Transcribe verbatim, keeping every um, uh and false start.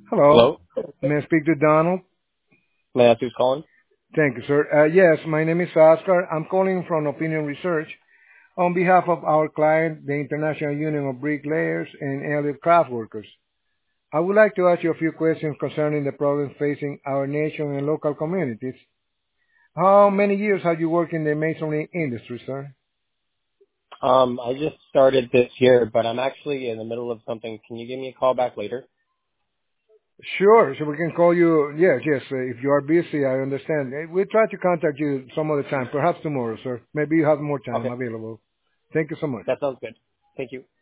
Hello. Hello? May I speak to Donald? May I ask who's calling? Thank you, sir. Uh, yes, my name is Oscar. I'm calling from Opinion Research on behalf of our client, the International Union of Bricklayers and Allied Craft Workers. I would like to ask you a few questions concerning the problems facing our nation and local communities. How many years have you worked in the masonry industry, sir? Um, I just started this year, but I'm actually in the middle of something. Can you give me a call back later? Sure, so we can call you. Yes, yes. Uh, if you are busy, I understand. Uh, We'll try to contact you some other time, perhaps tomorrow, sir. Maybe you have more time Okay. available. Thank you so much. That sounds good. Thank you.